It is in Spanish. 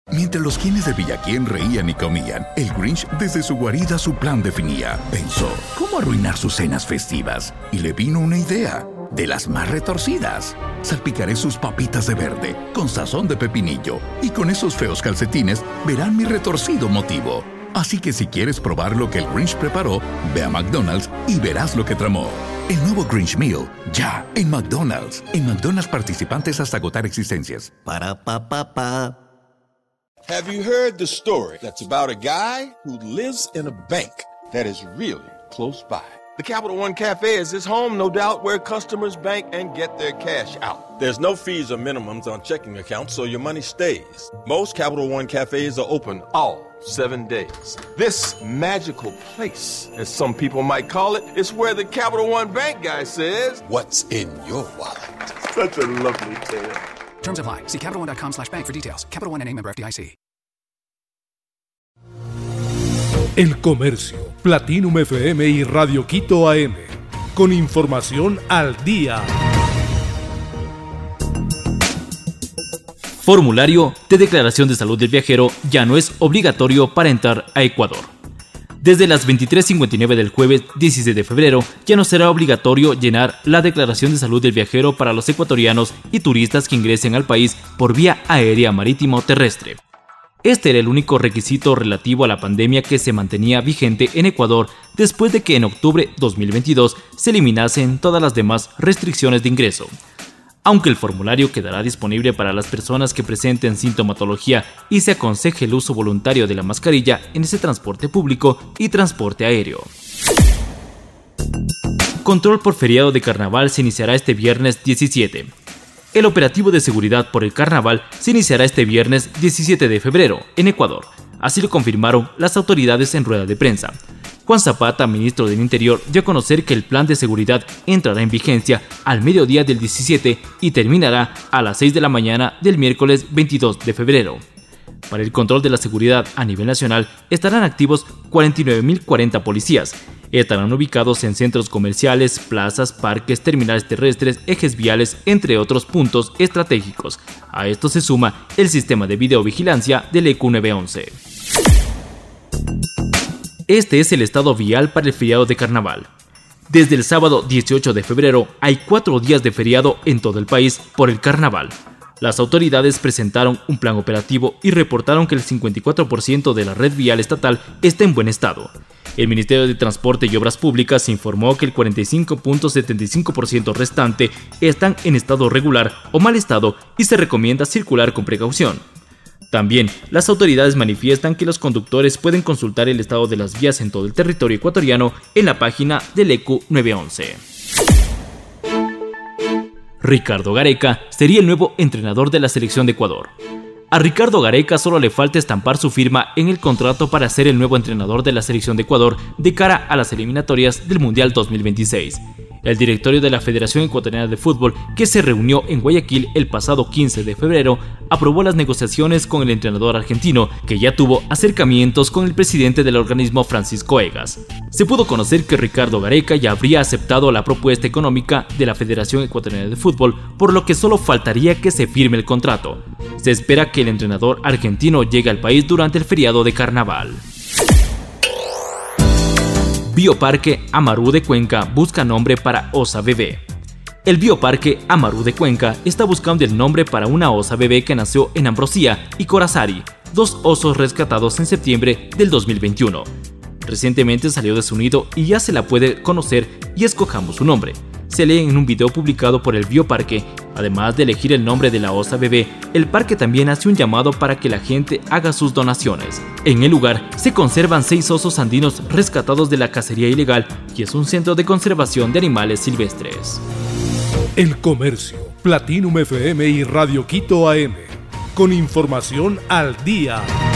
Mientras los quienes de Villaquién reían y comían, el Grinch desde su guarida su plan definía. Pensó, ¿cómo arruinar sus cenas festivas? Y le vino una idea, de las más retorcidas. Salpicaré sus papitas de verde, con sazón de pepinillo, y con esos feos calcetines verán mi retorcido motivo. Así que si quieres probar lo que el Grinch preparó, ve a McDonald's y verás lo que tramó. El nuevo Grinch Meal, ya, en McDonald's. En McDonald's participantes hasta agotar existencias. Have you heard the story that's about a guy who lives in a bank that is really close by? The Capital One Cafe is his home, no doubt, where customers bank and get their cash out. There's no fees or minimums on checking accounts, so your money stays. Most Capital One Cafes are open all 7 days. This magical place, as some people might call it, is where the Capital One Bank guy says, "What's in your wallet?" Such a lovely tale. Terms apply. See CapitalOne.com/bank for details. Capital One N.A. member FDIC. El Comercio, Platinum FM y Radio Quito AM. Con información al día. Formulario de declaración de salud del viajero ya no es obligatorio para entrar a Ecuador. Desde las 23:59 del jueves 16 de febrero, ya no será obligatorio llenar la declaración de salud del viajero para los ecuatorianos y turistas que ingresen al país por vía aérea, marítima o terrestre. Este era el único requisito relativo a la pandemia que se mantenía vigente en Ecuador después de que en octubre 2022 se eliminasen todas las demás restricciones de ingreso. Aunque el formulario quedará disponible para las personas que presenten sintomatología y se aconseje el uso voluntario de la mascarilla en ese transporte público y transporte aéreo. Control por feriado de carnaval se iniciará este viernes 17. El operativo de seguridad por el carnaval se iniciará este viernes 17 de febrero en Ecuador. Así lo confirmaron las autoridades en rueda de prensa. Juan Zapata, ministro del Interior, dio a conocer que el plan de seguridad entrará en vigencia al mediodía del 17 y terminará a las 6 de la mañana del miércoles 22 de febrero. Para el control de la seguridad a nivel nacional estarán activos 49.040 policías. Estarán ubicados en centros comerciales, plazas, parques, terminales terrestres, ejes viales, entre otros puntos estratégicos. A esto se suma el sistema de videovigilancia del EQ 911. Este es el estado vial para el feriado de carnaval. Desde el sábado 18 de febrero hay 4 días de feriado en todo el país por el carnaval. Las autoridades presentaron un plan operativo y reportaron que el 54% de la red vial estatal está en buen estado. El Ministerio de Transporte y Obras Públicas informó que el 45.75% restante están en estado regular o mal estado y se recomienda circular con precaución. También, las autoridades manifiestan que los conductores pueden consultar el estado de las vías en todo el territorio ecuatoriano en la página del EQ 911. Ricardo Gareca sería el nuevo entrenador de la selección de Ecuador. A Ricardo Gareca solo le falta estampar su firma en el contrato para ser el nuevo entrenador de la selección de Ecuador de cara a las eliminatorias del Mundial 2026. El directorio de la Federación Ecuatoriana de Fútbol, que se reunió en Guayaquil el pasado 15 de febrero, aprobó las negociaciones con el entrenador argentino, que ya tuvo acercamientos con el presidente del organismo, Francisco Egas. Se pudo conocer que Ricardo Gareca ya habría aceptado la propuesta económica de la Federación Ecuatoriana de Fútbol, por lo que solo faltaría que se firme el contrato. Se espera que el entrenador argentino llegue al país durante el feriado de carnaval. Bioparque Amarú de Cuenca busca nombre para osa bebé. El Bioparque Amarú de Cuenca está buscando el nombre para una osa bebé que nació en Ambrosía y Corazari, 2 osos rescatados en septiembre del 2021. Recientemente salió de su nido y ya se la puede conocer y escojamos su nombre. Se lee en un video publicado por el Bioparque. Además de elegir el nombre de la osa bebé, el parque también hace un llamado para que la gente haga sus donaciones. En el lugar se conservan 6 osos andinos rescatados de la cacería ilegal y es un centro de conservación de animales silvestres. El Comercio, Platinum FM y Radio Quito AM. Con información al día.